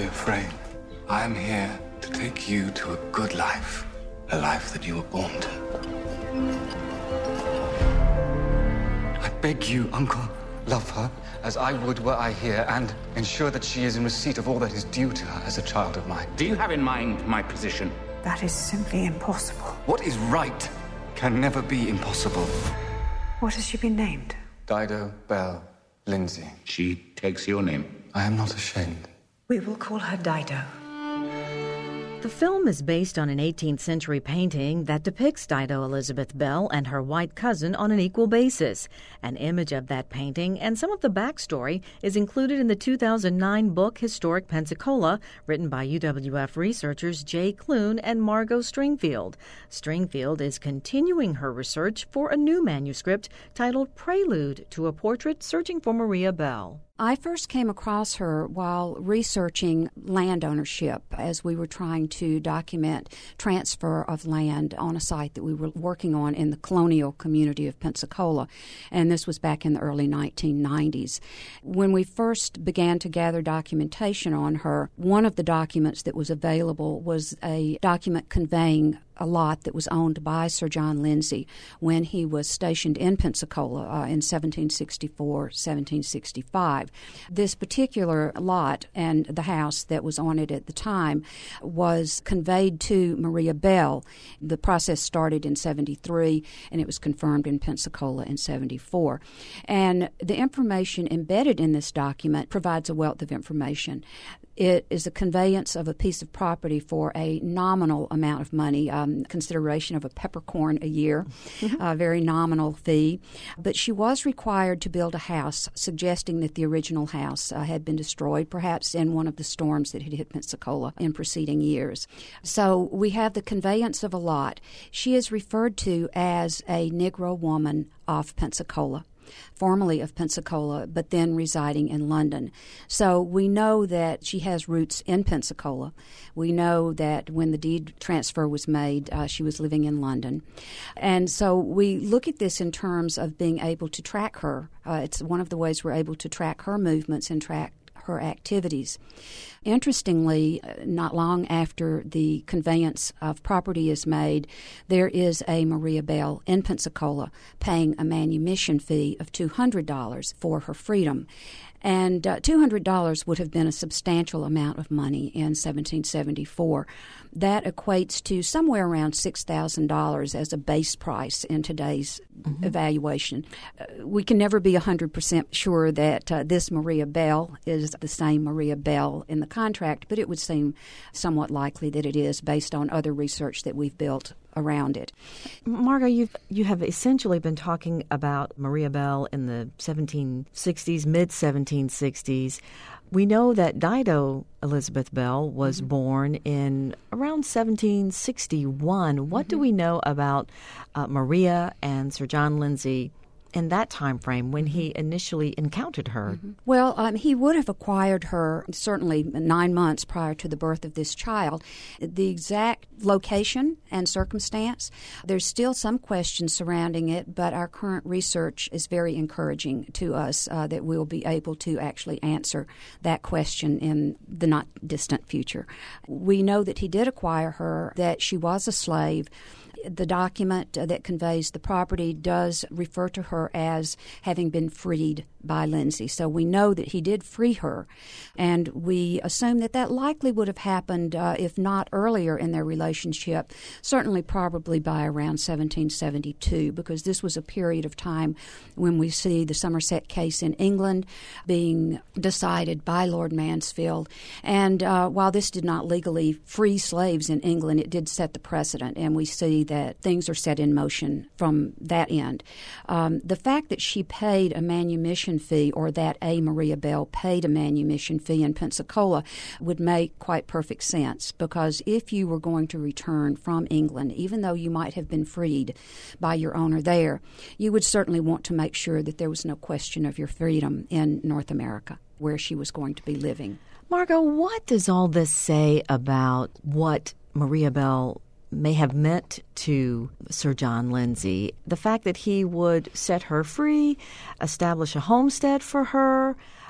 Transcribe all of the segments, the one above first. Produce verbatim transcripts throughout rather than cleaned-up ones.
afraid. I am here to take you to a good life. A life that you were born to. I beg you, Uncle, love her as I would were I here, and ensure that she is in receipt of all that is due to her as a child of mine. Do you have in mind my position? That is simply impossible. What is right can never be impossible. What has she been named? Dido Bell Lindsay. She takes your name. I am not ashamed. We will call her Dido. The film is based on an eighteenth century painting that depicts Dido Elizabeth Bell and her white cousin on an equal basis. An image of that painting and some of the backstory is included in the two thousand nine book Historic Pensacola, written by U W F researchers Jay Clune and Margot Stringfield. Stringfield is continuing her research for a new manuscript titled Prelude to a Portrait Searching for Maria Bell. I first came across her while researching land ownership as we were trying to document transfer of land on a site that we were working on in the colonial community of Pensacola, and this was back in the early nineteen nineties. When we first began to gather documentation on her, one of the documents that was available was a document conveying a lot that was owned by Sir John Lindsay when he was stationed in Pensacola uh, in seventeen sixty-four, seventeen sixty-five. This particular lot and the house that was on it at the time was conveyed to Maria Bell. The process started in seventy-three, and it was confirmed in Pensacola in seventy-four. And the information embedded in this document provides a wealth of information. It is a conveyance of a piece of property for a nominal amount of money, um, consideration of a peppercorn a year, mm-hmm. a very nominal fee. But she was required to build a house, suggesting that the original house uh, had been destroyed, perhaps in one of the storms that had hit Pensacola in preceding years. So we have the conveyance of a lot. She is referred to as a Negro woman of Pensacola. Formerly of Pensacola, but then residing in London. So we know that she has roots in Pensacola. We know that when the deed transfer was made, uh, she was living in London. And so we look at this in terms of being able to track her. Uh, it's one of the ways we're able to track her movements and track her activities. Interestingly, not long after the conveyance of property is made, there is a Maria Bell in Pensacola paying a manumission fee of two hundred dollars for her freedom. And uh, two hundred dollars would have been a substantial amount of money in seventeen seventy-four. That equates to somewhere around six thousand dollars as a base price in today's mm-hmm. evaluation. Uh, we can never be one hundred percent sure that uh, this Maria Bell is the same Maria Bell in the contract, but it would seem somewhat likely that it is based on other research that we've built around it. Margot, you've, you have essentially been talking about Maria Bell in the seventeen sixties, mid-seventeen sixties. We know that Dido Elizabeth Bell was mm-hmm. born in around seventeen sixty-one. What mm-hmm. do we know about uh, Maria and Sir John Lindsay in that time frame when he initially encountered her? Mm-hmm. Well, um, he would have acquired her certainly nine months prior to the birth of this child. The exact location and circumstance, there's still some questions surrounding it, but our current research is very encouraging to us uh, that we'll be able to actually answer that question in the not distant future. We know that he did acquire her, that she was a slave. The document that conveys the property does refer to her as having been freed by Lindsay. So we know that he did free her, and we assume that that likely would have happened, uh, if not earlier in their relationship, certainly probably by around seventeen seventy-two, because this was a period of time when we see the Somerset case in England being decided by Lord Mansfield. And uh, while this did not legally free slaves in England, it did set the precedent, and we see that things are set in motion from that end. Um, the fact that she paid a manumission fee, or that a Maria Bell paid a manumission fee in Pensacola, would make quite perfect sense, because if you were going to return from England, even though you might have been freed by your owner there, you would certainly want to make sure that there was no question of your freedom in North America, where she was going to be living. Margot, what does all this say about what Maria Bell may have meant to Sir John Lindsay? The fact that he would set her free, establish a homestead for her,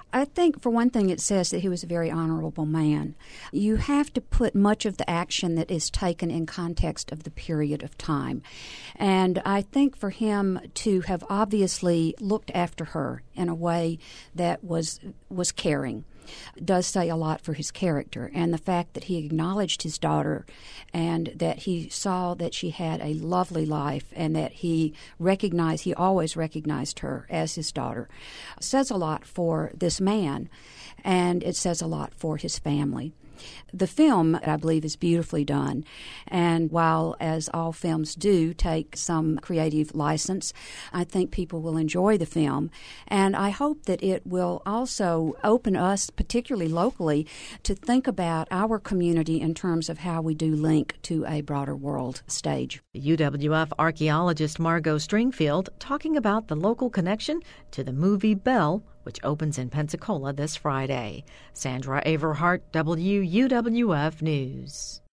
I think, for one thing, it says that he was a very honorable man. You have to put much of the action that is taken in context of the period of time. And I think for him to have obviously looked after her in a way that was was caring does say a lot for his character. And the fact that he acknowledged his daughter and that he saw that she had a lovely life and that he recognized, he always recognized her as his daughter, says a lot for this man, and it says a lot for his family. The film, I believe, is beautifully done, and while, as all films do, take some creative license, I think people will enjoy the film, and I hope that it will also open us, particularly locally, to think about our community in terms of how we do link to a broader world stage. U W F archaeologist Margot Stringfield talking about the local connection to the movie Belle, which opens in Pensacola this Friday. Sandra Averhart, W U W F News.